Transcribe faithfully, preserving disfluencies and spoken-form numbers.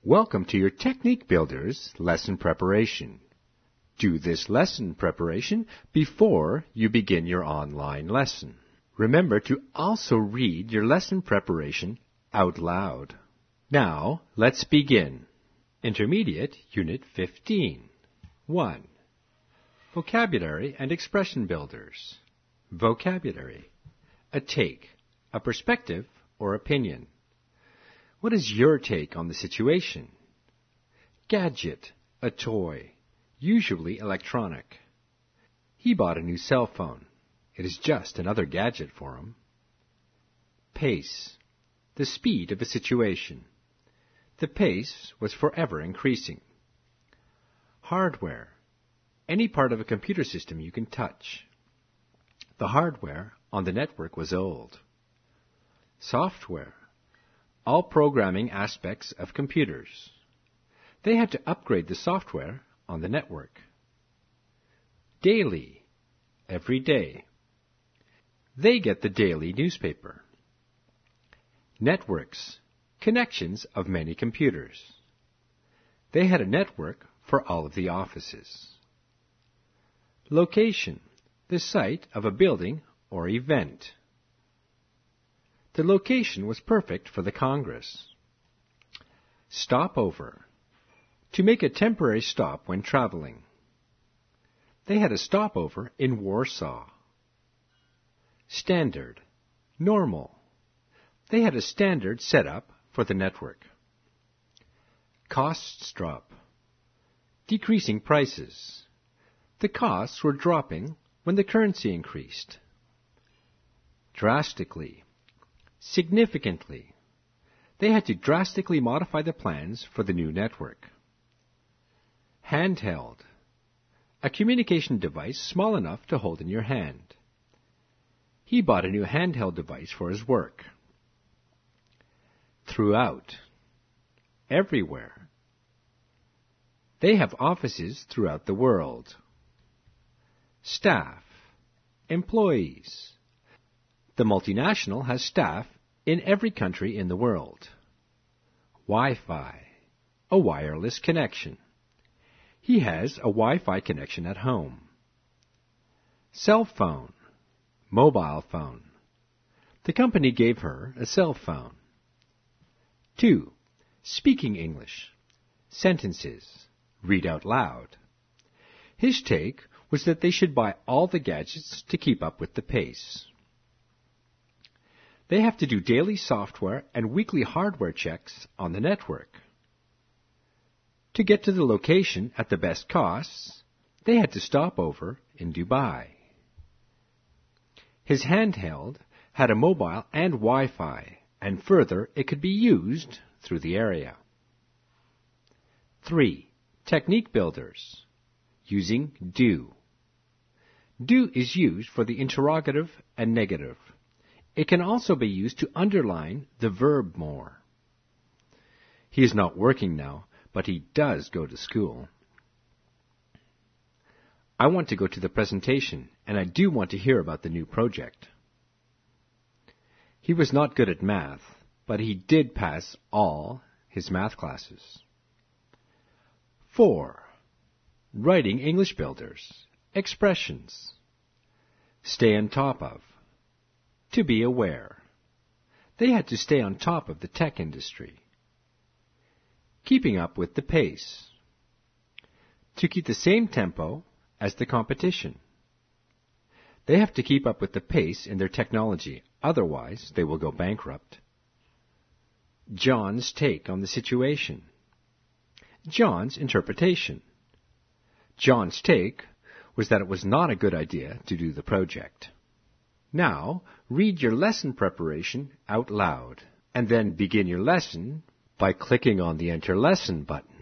Welcome to your Technique Builders lesson preparation. Do this lesson preparation before you begin your online lesson. Remember to also read your lesson preparation out loud. Now, let's begin. Intermediate, Unit fifteen. one. Vocabulary and Expression Builders. Vocabulary. A take, a perspective or opinion. What is your take on the situation? Gadget, a toy, usually electronic. He bought a new cell phone. It is just another gadget for him. Pace, the speed of a situation. The pace was forever increasing. Hardware, any part of a computer system you can touch. The hardware on the network was old. Software, all programming aspects of computers. They had to upgrade the software on the network. Daily, every day. They get the daily newspaper. Networks, connections of many computers. They had a network for all of the offices. Location, the site of a building or event. The location was perfect for the Congress. Stopover, to make a temporary stop when traveling. They had a stopover in Warsaw. Standard, normal. They had a standard set up for the network. Costs drop, decreasing prices. The costs were dropping when the currency increased. Drastically, significantly. They had to drastically modify the plans for the new network. Handheld, a communication device small enough to hold in your hand. He bought a new handheld device for his work. Throughout, everywhere. They have offices throughout the world. Staff, employees. The multinational has staff in every country in the world. Wi-Fi, a wireless connection. He has a Wi-Fi connection at home. Cell phone, mobile phone. The company gave her a cell phone. two. Speaking English. Sentences. Read out loud. His take was that they should buy all the gadgets to keep up with the pace. They have to do daily software and weekly hardware checks on the network. To get to the location at the best costs, they had to stop over in Dubai. His handheld had a mobile and Wi-Fi, and further, it could be used through the area. three. Technique Builders. Using do. Do is used for the interrogative and negative. It can also be used to underline the verb more. He is not working now, but he does go to school. I want to go to the presentation, and I do want to hear about the new project. He was not good at math, but he did pass all his math classes. four. Writing English Builders. Expressions. Stay on top of. To be aware. They had to stay on top of the tech industry. Keeping up with the pace. To keep the same tempo as the competition. They have to keep up with the pace in their technology, otherwise they will go bankrupt. John's take on the situation. John's interpretation. John's take was that it was not a good idea to do the project. Now, read your lesson preparation out loud, and then begin your lesson by clicking on the Enter Lesson button.